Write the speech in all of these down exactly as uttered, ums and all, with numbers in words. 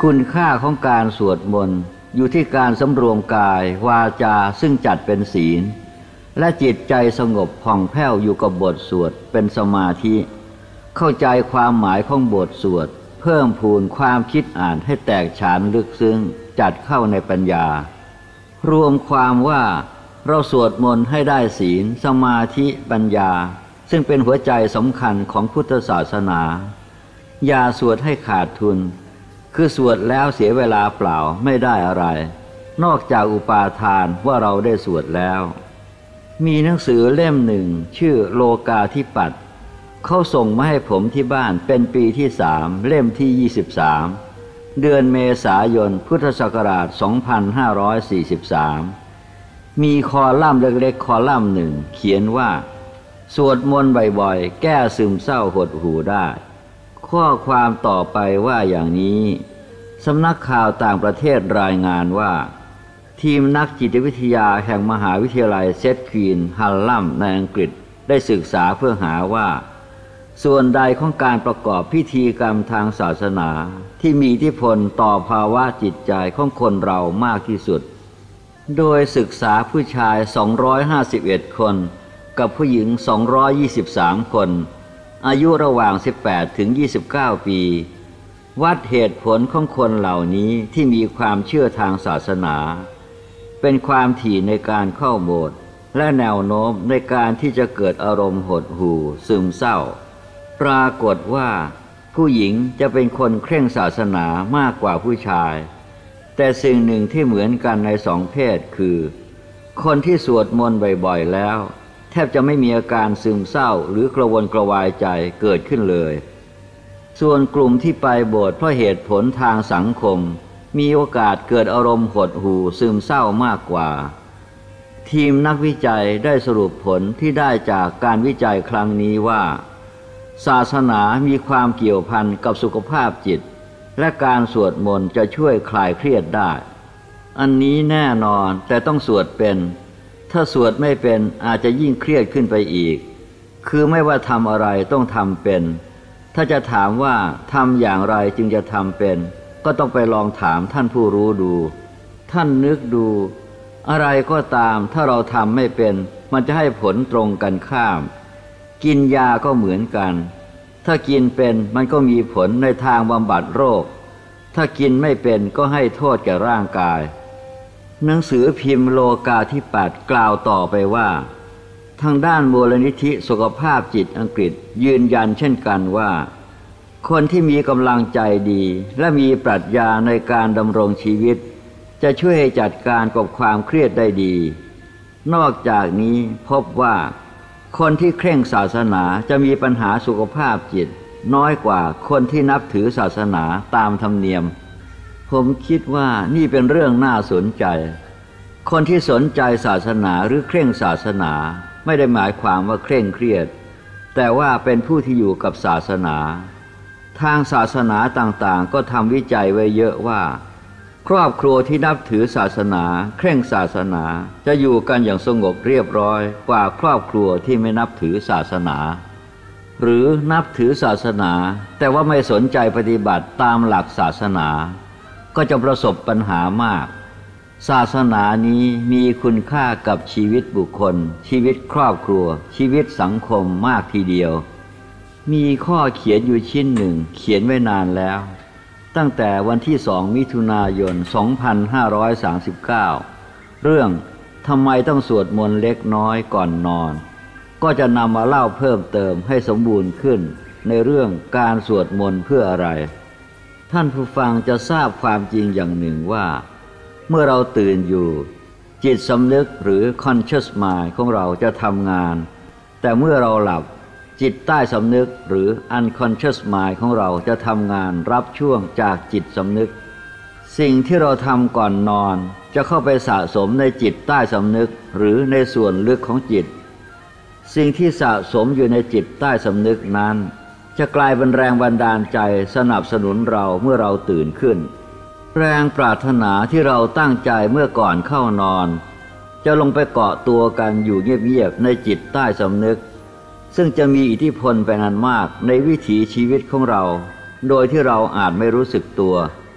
คุณค่าของการสวดมนต์อยู่ที่การสำรวมกายวาจาซึ่งจัดเป็นศีลและจิตใจสงบผ่องแผ้วอยู่กับบทสวดเป็นสมาธิเข้าใจความหมายของบทสวดเพิ่มพูนความคิดอ่านให้แตกฉานลึกซึ้งจัดเข้าในปัญญารวมความว่าเราสวดมนต์ให้ได้ศีลสมาธิปัญญาซึ่งเป็นหัวใจสำคัญของพุทธศาสนาอย่าสวดให้ขาดทุนคือสวดแล้วเสียเวลาเปล่าไม่ได้อะไรนอกจากอุปาทานว่าเราได้สวดแล้วมีหนังสือเล่มหนึ่งชื่อโลกาธิปัตติเขาส่งมาให้ผมที่บ้านเป็นปีที่สามเล่มที่ยี่สิบสามเดือนเมษายนพุทธศักราชสองพันห้าร้อยสี่สิบสามมีคอลัมน์เล็กๆคอลัมน์หนึ่งเขียนว่าสวดมนต์บ่อยๆแก้ซึมเศร้าหดหู่ได้ข้อความต่อไปว่าอย่างนี้สำนักข่าวต่างประเทศรายงานว่าทีมนักจิตวิทยาแห่งมหาวิทยาลัยเซตควีนฮัลลัมในอังกฤษได้ศึกษาเพื่อหาว่าส่วนใดของการประกอบพิธีกรรมทางศาสนาที่มีอิทธิพลต่อภาวะจิตใจของคนเรามากที่สุดโดยศึกษาผู้ชายสองร้อยห้าสิบเอ็ดคนกับผู้หญิงสองร้อยยี่สิบสามคนอายุระหว่างสิบแปดถึงยี่สิบเก้าปีวัดเหตุผลของคนเหล่านี้ที่มีความเชื่อทางศาสนาเป็นความถี่ในการเข้าโบสถ์และแนวโน้มในการที่จะเกิดอารมณ์หดหู่ซึมเศร้าปรากฏว่าผู้หญิงจะเป็นคนเคร่งศาสนามากกว่าผู้ชายแต่สิ่งหนึ่งที่เหมือนกันในสองเพศคือคนที่สวดมนต์บ่อยๆแล้วแทบจะไม่มีอาการซึมเศร้าหรือกระวนกระวายใจเกิดขึ้นเลยส่วนกลุ่มที่ไปโบสถ์เพราะเหตุผลทางสังคมมีโอกาสเกิดอารมณ์หดหู่ซึมเศร้ามากกว่าทีมนักวิจัยได้สรุปผลที่ได้จากการวิจัยครั้งนี้ว่าศาสนามีความเกี่ยวพันกับสุขภาพจิตและการสวดมนต์จะช่วยคลายเครียดได้อันนี้แน่นอนแต่ต้องสวดเป็นถ้าสวดไม่เป็นอาจจะยิ่งเครียดขึ้นไปอีกคือไม่ว่าทำอะไรต้องทำเป็นถ้าจะถามว่าทำอย่างไรจึงจะทำเป็นก็ต้องไปลองถามท่านผู้รู้ดูท่านนึกดูอะไรก็ตามถ้าเราทำไม่เป็นมันจะให้ผลตรงกันข้ามกินยาก็เหมือนกันถ้ากินเป็นมันก็มีผลในทางบำบัดโรคถ้ากินไม่เป็นก็ให้โทษแก่ร่างกายหนังสือพิมพ์โลกาธิปัตติกล่าวต่อไปว่าทางด้านมูลนิธิสุขภาพจิตอังกฤษยืนยันเช่นกันว่าคนที่มีกำลังใจดีและมีปรัชญาในการดำรงชีวิตจะช่วยให้จัดการกับความเครียดได้ดีนอกจากนี้พบว่าคนที่เคร่งศาสนาจะมีปัญหาสุขภาพจิตน้อยกว่าคนที่นับถือศาสนาตามธรรมเนียมผมคิดว่านี่เป็นเรื่องน่าสนใจคนที่สนใจศาสนาหรือเคร่งศาสนาไม่ได้หมายความว่าเคร่งเครียดแต่ว่าเป็นผู้ที่อยู่กับศาสนาทางศาสนาต่างๆก็ทำวิจัยไว้เยอะว่าครอบครัวที่นับถือศาสนาเคร่งศาสนาจะอยู่กันอย่างสงบเรียบร้อยกว่าครอบครัวที่ไม่นับถือศาสนาหรือนับถือศาสนาแต่ว่าไม่สนใจปฏิบัติตามหลักศาสนาก็จะประสบปัญหามากศาสนานี้มีคุณค่ากับชีวิตบุคคลชีวิตครอบครัวชีวิตสังคมมากทีเดียวมีข้อเขียนอยู่ชิ้นหนึ่งเขียนไว้นานแล้วตั้งแต่วันที่สองมิถุนายนสองพันห้าร้อยสามสิบเก้าเรื่องทำไมต้องสวดมนต์เล็กน้อยก่อนนอนก็จะนำมาเล่าเพิ่มเติมให้สมบูรณ์ขึ้นในเรื่องการสวดมนต์เพื่ออะไรท่านผู้ฟังจะทราบความจริงอย่างหนึ่งว่าเมื่อเราตื่นอยู่จิตสำนึกหรือ conscious mind ของเราจะทำงานแต่เมื่อเราหลับจิตใต้สำนึกหรือ unconscious mind ของเราจะทำงานรับช่วงจากจิตสำนึกสิ่งที่เราทำก่อนนอนจะเข้าไปสะสมในจิตใต้สำนึกหรือในส่วนลึกของจิตสิ่งที่สะสมอยู่ในจิตใต้สำนึกนั้นจะกลายเป็นแรงบันดาลใจสนับสนุนเราเมื่อเราตื่นขึ้นแรงปรารถนาที่เราตั้งใจเมื่อก่อนเข้านอนจะลงไปเกาะตัวกันอยู่เงียบๆในจิตใต้สำนึกซึ่งจะมีอิทธิพลเป็นอันมากในวิถีชีวิตของเราโดยที่เราอาจไม่รู้สึกตัว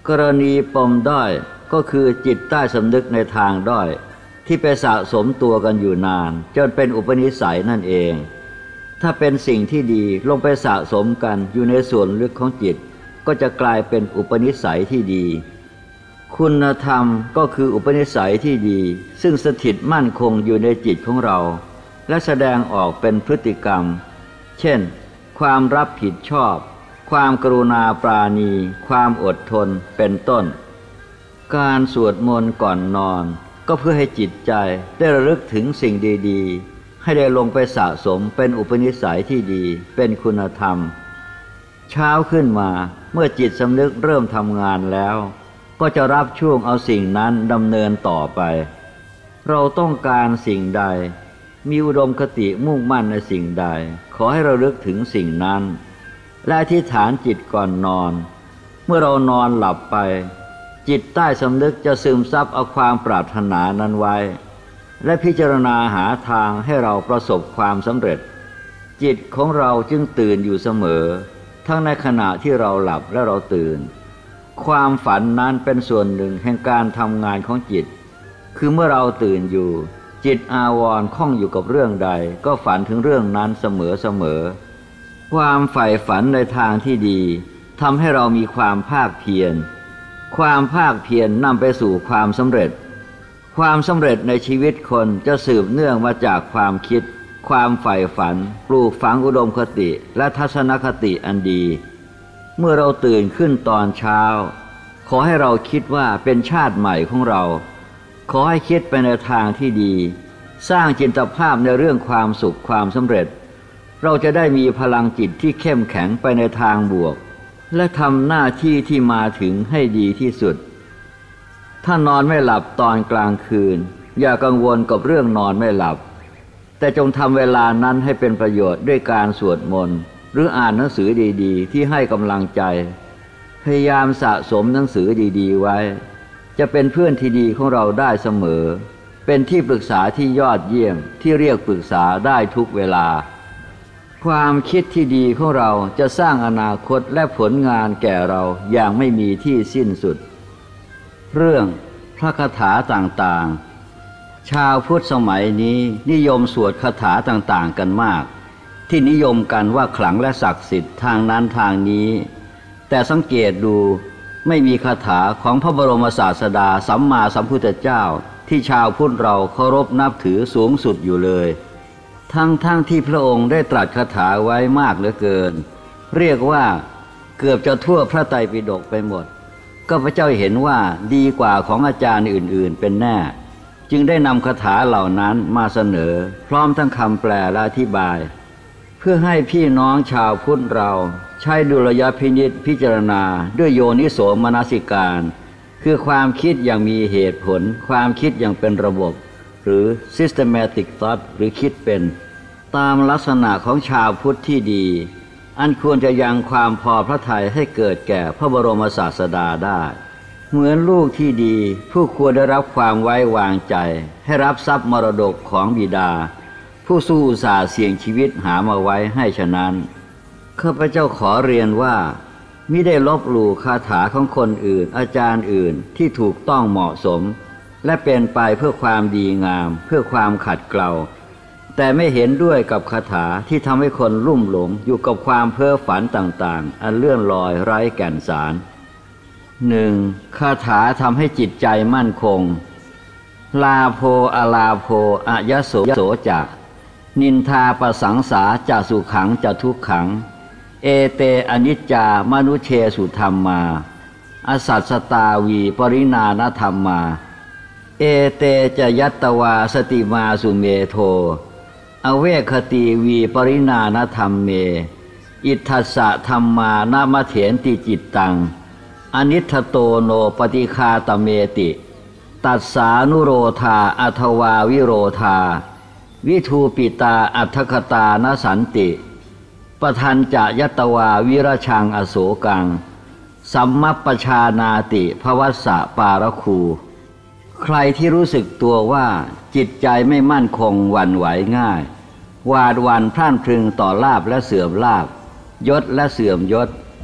กรณีปมด้อยก็คือจิตใต้สำนึกในทางด้อยที่ไปสะสมตัวกันอยู่นานจนเป็นอุปนิสัยนั่นเองถ้าเป็นสิ่งที่ดีลงไปสะสมกันอยู่ในส่วนลึกของจิตก็จะกลายเป็นอุปนิสัยที่ดีคุณธรรมก็คืออุปนิสัยที่ดีซึ่งสถิตมั่นคงอยู่ในจิตของเราและแสดงออกเป็นพฤติกรรมเช่นความรับผิดชอบความกรุณาปราณีความอดทนเป็นต้นการสวดมนต์ก่อนนอนก็เพื่อให้จิตใจได้ระลึกถึงสิ่งดีๆให้ได้ลงไปสะสมเป็นอุปนิสัยที่ดีเป็นคุณธรรมเช้าขึ้นมาเมื่อจิตสำนึกเริ่มทำงานแล้วก็จะรับช่วงเอาสิ่งนั้นดำเนินต่อไปเราต้องการสิ่งใดมีอุดมคติมุ่งมั่นในสิ่งใดขอให้ระลึกถึงสิ่งนั้นและอธิษฐานจิตก่อนนอนเมื่อเรานอนหลับไปจิตใต้สำนึกจะซึมซับเอาความปรารถนานั้นไว้และพิจารณาหาทางให้เราประสบความสำเร็จจิตของเราจึงตื่นอยู่เสมอทั้งในขณะที่เราหลับและเราตื่นความฝันนั้นเป็นส่วนหนึ่งแห่งการทำงานของจิตคือเมื่อเราตื่นอยู่จิตอาวรณ์คล้องอยู่กับเรื่องใดก็ฝันถึงเรื่องนั้นเสมอเสมอความใฝ่ฝันในทางที่ดีทำให้เรามีความภาคเพียรความภาคเพียรนำไปสู่ความสำเร็จความสำเร็จในชีวิตคนจะสืบเนื่องมาจากความคิดความใฝ่ฝันปลูกฝังอุดมคติและทัศนคติอันดีเมื่อเราตื่นขึ้นตอนเช้าขอให้เราคิดว่าเป็นชาติใหม่ของเราขอให้คิดไปในทางที่ดีสร้างจินตภาพในเรื่องความสุขความสำเร็จเราจะได้มีพลังจิตที่เข้มแข็งไปในทางบวกและทำหน้าที่ที่มาถึงให้ดีที่สุดถ้านอนไม่หลับตอนกลางคืนอย่ากังวลกับเรื่องนอนไม่หลับแต่จงทำเวลานั้นให้เป็นประโยชน์ด้วยการสวดมนต์หรืออ่านหนังสือดีๆที่ให้กำลังใจพยายามสะสมหนังสือดีๆไว้จะเป็นเพื่อนที่ดีของเราได้เสมอเป็นที่ปรึกษาที่ยอดเยี่ยมที่เรียกปรึกษาได้ทุกเวลาความคิดที่ดีของเราจะสร้างอนาคตและผลงานแก่เราอย่างไม่มีที่สิ้นสุดเรื่องพระคาถาต่างๆชาวพุทธสมัยนี้นิยมสวดคาถาต่างๆกันมากที่นิยมกันว่าขลังและศักดิ์สิทธิ์ทางนั้นทางนี้แต่สังเกตดูไม่มีคาถาของพระบรมศาสดาสัมมาสัมพุทธเจ้าที่ชาวพุทธเราเคารพนับถือสูงสุดอยู่เลยทั้งทั้งที่พระองค์ได้ตรัสคาถาไว้มากเหลือเกินเรียกว่าเกือบจะทั่วพระไตรปิฎกไปหมดก็พระเจ้าเห็นว่าดีกว่าของอาจารย์อื่นๆเป็นแน่จึงได้นำคาถาเหล่านั้นมาเสนอพร้อมทั้งคำแปลและอธิบายเพื่อให้พี่น้องชาวพุทธเราใช้ดุลยพินิจพิจารณาด้วยโยนิโสมนสิการคือความคิดอย่างมีเหตุผลความคิดอย่างเป็นระบบหรือ systematic thought หรือคิดเป็นตามลักษณะของชาวพุทธที่ดีอันควรจะยังความพอพระทัยให้เกิดแก่พระบรมศาสดาได้เหมือนลูกที่ดีผู้ควรได้รับความไว้วางใจให้รับทรัพย์มรดกของบิดาผู้สู้อุตสาห์เสี่ยงชีวิตหามาไว้ให้ฉะนั้นข้าพเจ้าขอเรียนว่ามิได้ลบหลู่คาถาของคนอื่นอาจารย์อื่นที่ถูกต้องเหมาะสมและเป็นไปเพื่อความดีงามเพื่อความขัดเกลาแต่ไม่เห็นด้วยกับคาถาที่ทำให้คนลุ่มหลงอยู่กับความเพ้อฝันต่างๆอันเลื่อนลอยไร้แก่นสาร หนึ่ง. คาถาทำให้จิตใจมั่นคงลาโภอลาโภอายโสโสจะนินทาปสังสาจะสุขังจะทุกขังเอเตอนิจจามนุเชสุธรรมาอสัสสตาวีปริณานธรรมาเอเตจะยัตตวาสติมาสุเมโทอเวคติวีปริณานธรรมเมอิทธัสสะธรรมานามเถนติจิตตังอนิทโตโนปฏิฆาตเมติตัสสานุโรธาอัทวาวิโรธาวิทูปิตาอัทธคตานสันติปทันจะยัตตวาวิรชังอโศกังสัมมัปปชานาติภวัสสะปารคูใครที่รู้สึกตัวว่าจิตใจไม่มั่นคงหวั่นไหวง่ายหวาดหวั่นพร่านพรึงต่อลาภและเสื่อมลาภยศและเสื่อมยศ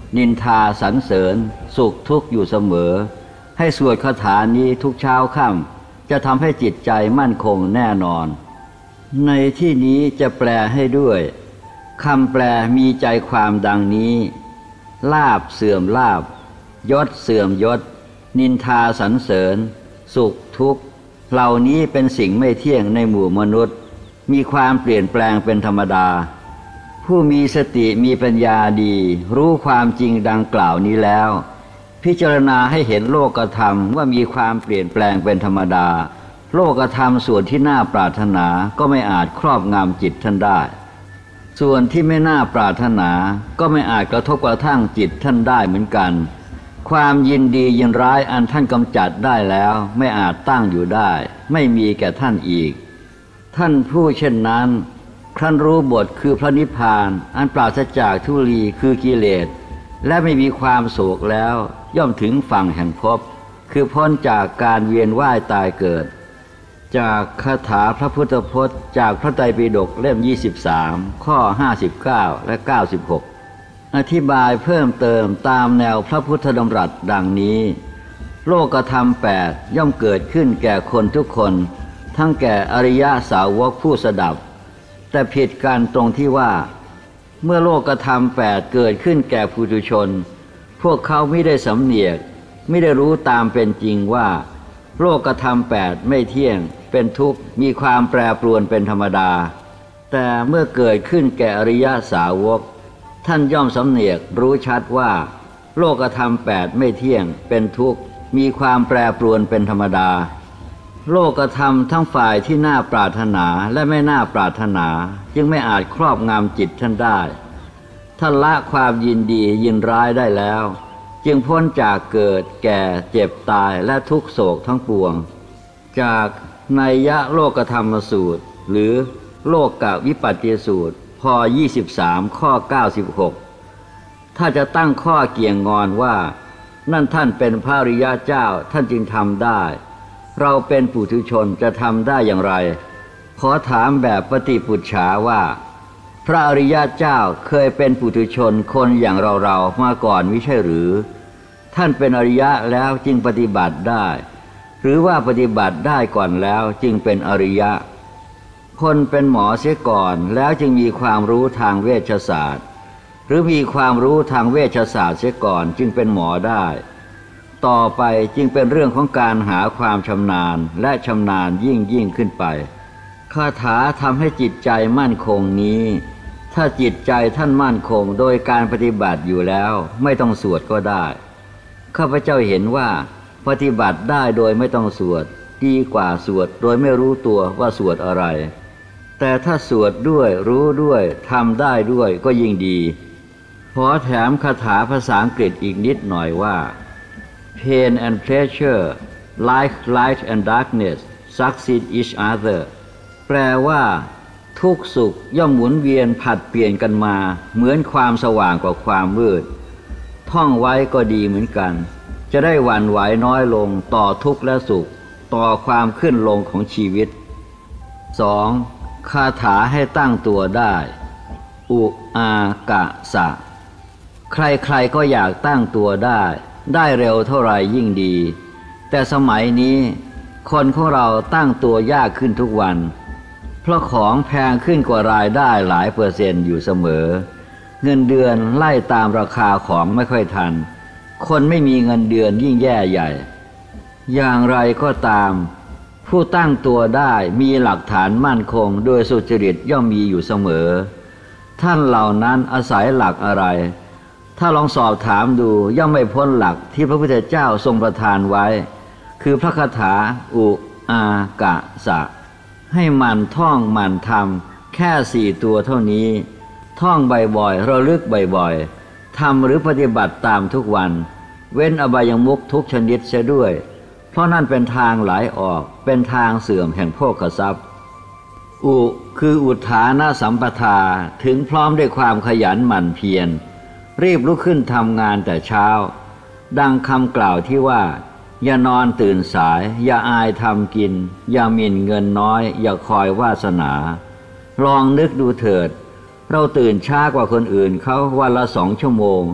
นินทาสรรเสริญสุขทุกข์อยู่เสมอให้สวดคาถานี้ทุกเช้าค่ำจะทำให้จิตใจมั่นคงแน่นอนในที่นี้จะแปลให้ด้วยคำแปลมีใจความดังนี้ลาภเสื่อมลาภยศเสื่อมยศนินทาสรรเสริญสุขทุกข์เหล่านี้เป็นสิ่งไม่เที่ยงในหมู่มนุษย์มีความเปลี่ยนแปลงเป็นธรรมดาผู้มีสติมีปัญญาดีรู้ความจริงดังกล่าวนี้แล้วพิจารณาให้เห็นโลกธรรมว่ามีความเปลี่ยนแปลงเป็นธรรมดาโลกธรรมส่วนที่น่าปรารถนาก็ไม่อาจครอบงำจิตท่านได้ส่วนที่ไม่น่าปรารถนาก็ไม่อาจกระทบกระทั่งจิตท่านได้เหมือนกันความยินดียินร้ายอันท่านกำจัดได้แล้วไม่อาจตั้งอยู่ได้ไม่มีแก่ท่านอีกท่านผู้เช่นนั้นครั้นรู้บทคือพระนิพพานอันปราศจากทุลีคือกิเลสและไม่มีความโศกแล้วย่อมถึงฝั่งแห่งภพคือพ้นจากการเวียนว่ายตายเกิดจากคาถาพระพุทธพจน์จากพระไตรปิฎกเล่มยี่สิบสามข้อห้าสิบเก้าและเก้าสิบหกอธิบายเพิ่มเติมตามแนวพระพุทธดำรัสดังนี้โลกธรรมแปดย่อมเกิดขึ้นแก่คนทุกคนทั้งแก่อริยสาวกผู้สดับแต่ผิดกันตรงที่ว่าเมื่อโลกธรรมแปดเกิดขึ้นแก่ปุถุชนพวกเขาไม่ได้สำเนียกไม่ได้รู้ตามเป็นจริงว่าโลกธรรมแปดไม่เที่ยงเป็นทุกข์มีความแปรปรวนเป็นธรรมดาแต่เมื่อเกิดขึ้นแก่อริยสาวกท่านย่อมสำเนียกรู้ชัดว่าโลกธรรมแปดไม่เที่ยงเป็นทุกข์มีความแปรปรวนเป็นธรรมดาโลกธรรมทั้งฝ่ายที่น่าปรารถนาและไม่น่าปรารถนาจึงไม่อาจครอบงำจิตท่านได้ท่านละความยินดียินร้ายได้แล้วจึงพ้นจากเกิดแก่เจ็บตายและทุกโศกทั้งปวงจากนัยยะโลกธรรมสูตรหรือโลกวิปัสสสูตรพอยี่สิบสามข้อเก้าสิบหกถ้าจะตั้งข้อเกี่ยงงอนว่านั่นท่านเป็นพระอริยเจ้าท่านจึงทำได้เราเป็นปุถุชนจะทำได้อย่างไรขอถามแบบปฏิปุจฉาว่าพระอริยเจ้าเคยเป็นปุถุชนคนอย่างเราๆมาก่อนมิใช่หรือท่านเป็นอริยะแล้วจึงปฏิบัติได้หรือว่าปฏิบัติได้ก่อนแล้วจึงเป็นอริยะคนเป็นหมอเสียก่อนแล้วจึงมีความรู้ทางเวชศาสตร์หรือมีความรู้ทางเวชศาสตร์เสียก่อนจึงเป็นหมอได้ต่อไปจึงเป็นเรื่องของการหาความชำนาญและชำนาญยิ่งยิ่งขึ้นไปคาถาทำให้จิตใจมั่นคงนี้ถ้าจิตใจท่านมั่นคงโดยการปฏิบัติอยู่แล้วไม่ต้องสวดก็ได้ข้าพเจ้าเห็นว่าปฏิบัติได้โดยไม่ต้องสวดดีกว่าสวดโดยไม่รู้ตัวว่าสวดอะไรแต่ถ้าสวดด้วยรู้ด้วยทำได้ด้วยก็ยิ่งดีขอแถมคาถาภาษาอังกฤษอีกนิดหน่อยว่า Pain and pleasure like light and darkness succeed each other แปลว่าทุกข์สุขย่อมหมุนเวียนผัดเปลี่ยนกันมาเหมือนความสว่างกว่าความมืดท่องไว้ก็ดีเหมือนกันจะได้หวั่นไหวน้อยลงต่อทุกข์และสุขต่อความขึ้นลงของชีวิต สอง. คาถาให้ตั้งตัวได้อุอากะสะใครๆก็อยากตั้งตัวได้ได้เร็วเท่าไรยิ่งดีแต่สมัยนี้คนของเราตั้งตัวยากขึ้นทุกวันเพราะของแพงขึ้นกว่ารายได้หลายเปอร์เซ็นต์อยู่เสมอเงินเดือนไล่ตามราคาของไม่ค่อยทันคนไม่มีเงินเดือนยิ่งแย่ใหญ่อย่างไรก็ตามผู้ตั้งตัวได้มีหลักฐานมั่นคงโดยสุจริตย่อมมีอยู่เสมอท่านเหล่านั้นอาศัยหลักอะไรถ้าลองสอบถามดูย่อมไม่พ้นหลักที่พระพุทธเจ้าทรงประทานไว้คือพระคาถาอุอากะสะให้มันท่องมันทำแค่สี่ตัวเท่านี้ท่องบ่อยๆระลึกบ่อยๆทำหรือปฏิบัติตามทุกวันเว้นอบายมุขทุกชนิดเสียด้วยเพราะนั่นเป็นทางไหลออกเป็นทางเสื่อมแห่งโภคทรัพย์อุคืออุทานะสัมปทาถึงพร้อมด้วยความขยันหมั่นเพียรรีบลุกขึ้นทำงานแต่เช้าดังคำกล่าวที่ว่าอย่านอนตื่นสายอย่าอายทำกินอย่าหมิ่นเงินน้อยอย่าคอยวาสนาลองนึกดูเถิดเราตื่นช้ากว่าคนอื่นเขาวันละสองชั่วโมง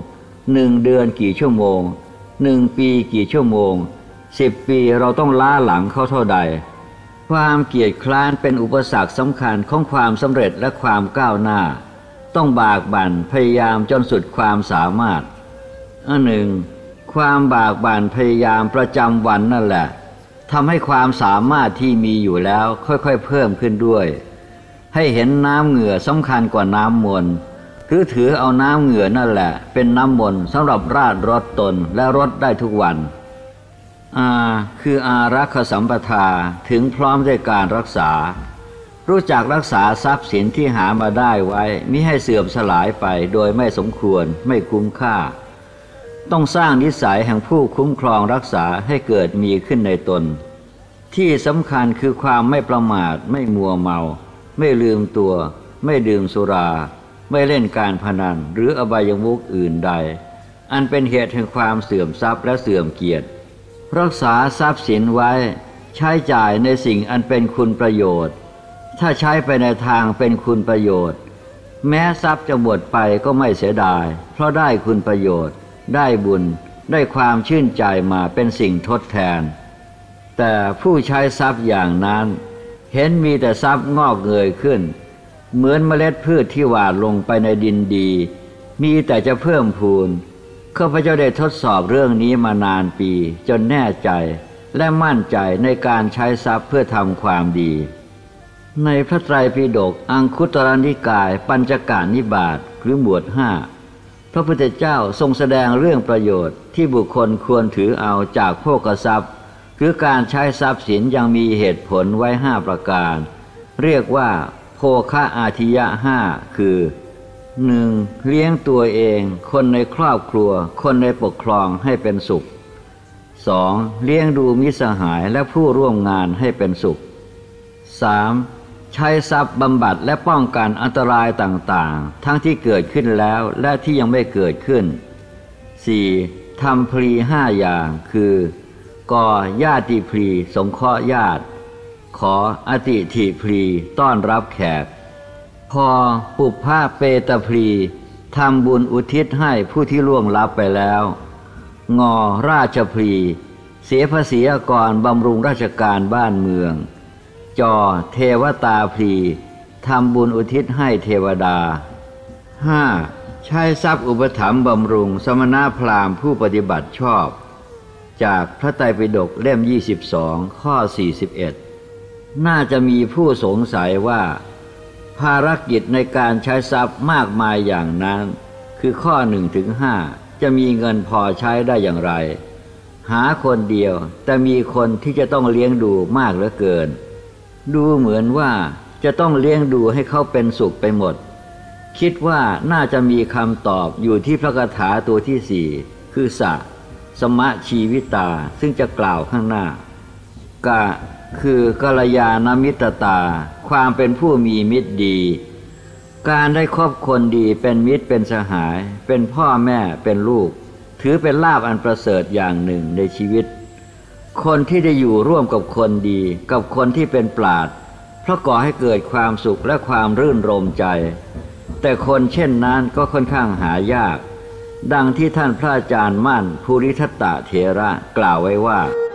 หนึ่งเดือนกี่ชั่วโมงหนึ่งปีกี่ชั่วโมงสิบปีเราต้องล้าหลังเขาเท่าใดความเกียจคร้านเป็นอุปสรรคสำคัญของความสำเร็จและความก้าวหน้าต้องบากบั่นพยายามจนสุดความสามารถอันหนึ่งความบากบั่นพยายามประจำวันนั่นแหละทำให้ความสามารถที่มีอยู่แล้วค่อยๆเพิ่มขึ้นด้วยให้เห็นน้ำเหงื่อสำคัญกว่าน้ำมนต์หรือถือเอาน้ำเหงื่อนั่นแหละเป็นน้ำมนต์สำหรับราดรถตนและรถได้ทุกวันอาคืออารักขสัมปทาถึงพร้อมด้วยการรักษารู้จักรักษาทรัพย์สินที่หามาได้ไว้มิให้เสื่อมสลายไปโดยไม่สมควรไม่คุ้มค่าต้องสร้างนิสัยแห่งผู้คุ้มครองรักษาให้เกิดมีขึ้นในตนที่สำคัญคือความไม่ประมาทไม่มัวเมาไม่ลืมตัวไม่ดื่มสุราไม่เล่นการพนันหรืออบายมุขอื่นใดอันเป็นเหตุแห่งความเสื่อมทรัพย์และเสื่อมเกียรติรักษาทรัพย์สินไว้ใช้จ่ายในสิ่งอันเป็นคุณประโยชน์ถ้าใช้ไปในทางเป็นคุณประโยชน์แม้ทรัพย์จะหมดไปก็ไม่เสียดายเพราะได้คุณประโยชน์ได้บุญได้ความชื่นใจมาเป็นสิ่งทดแทนแต่ผู้ใช้ทรัพย์อย่างนั้นเห็นมีแต่ทรัพย์งอกเงยขึ้นเหมือนเมล็ดพืชที่หว่านลงไปในดินดีมีแต่จะเพิ่มพูนข้าพเจ้าได้ทดสอบเรื่องนี้มานานปีจนแน่ใจและมั่นใจในการใช้ทรัพย์เพื่อทำความดีในพระไตรปิฎกอังคุตรนิกายปัญจกนิบาตหรือหมวดห้าพระพุทธเจ้าทรงแสดงเรื่องประโยชน์ที่บุคคลควรถือเอาจากโภคทรัพย์หรือการใช้ทรัพย์สินยังมีเหตุผลไว้ห้าประการเรียกว่าโภคะอาทิยะห้าคือหนึ่งเลี้ยงตัวเองคนในครอบครัวคนในปกครองให้เป็นสุขสองเลี้ยงดูมิตรสหายและผู้ร่วมงานให้เป็นสุขสามใช้ทรัพย์บำบัดและป้องกันอันตรายต่างๆทั้งที่เกิดขึ้นแล้วและที่ยังไม่เกิดขึ้นสี่ทำพลีห้าอย่างคือก่อญาติพลีสงเคราะห์ญาติขออติถิพลีต้อนรับแขกพอปุพพะเปตพลีทำบุญอุทิศให้ผู้ที่ล่วงลับไปแล้วงอราชพลีเสียภาษีกรบำรุงราชการบ้านเมืองจอเทวตาพลีทำบุญอุทิศให้เทวดาห้าใช้ทรัพย์อุปถัมภ์บำรุงสมณพราหมณ์ผู้ปฏิบัติชอบจากพระไตรปิฎกเล่มยี่สิบสองข้อสี่สิบเอ็ดน่าจะมีผู้สงสัยว่าภารกิจในการใช้ทรัพย์มากมายอย่างนั้นคือข้อหนึ่งถึงห้าจะมีเงินพอใช้ได้อย่างไรหาคนเดียวแต่มีคนที่จะต้องเลี้ยงดูมากเหลือเกินดูเหมือนว่าจะต้องเลี้ยงดูให้เขาเป็นสุขไปหมดคิดว่าน่าจะมีคำตอบอยู่ที่พระคาถาตัวที่สี่คือสะสมะชีวิตาซึ่งจะกล่าวข้างหน้ากะคือกัลยาณมิตรตาความเป็นผู้มีมิตรดีการได้คบคนดีเป็นมิตรเป็นสหายเป็นพ่อแม่เป็นลูกถือเป็นลาภอันประเสริฐอย่างหนึ่งในชีวิตคนที่ได้อยู่ร่วมกับคนดีกับคนที่เป็นปราชญ์เพราะก่อให้เกิดความสุขและความรื่นรมใจแต่คนเช่นนั้นก็ค่อนข้างหายากดังที่ท่านพระอาจารย์มั่นภูริทัตตเถระกล่าวไว้ว่า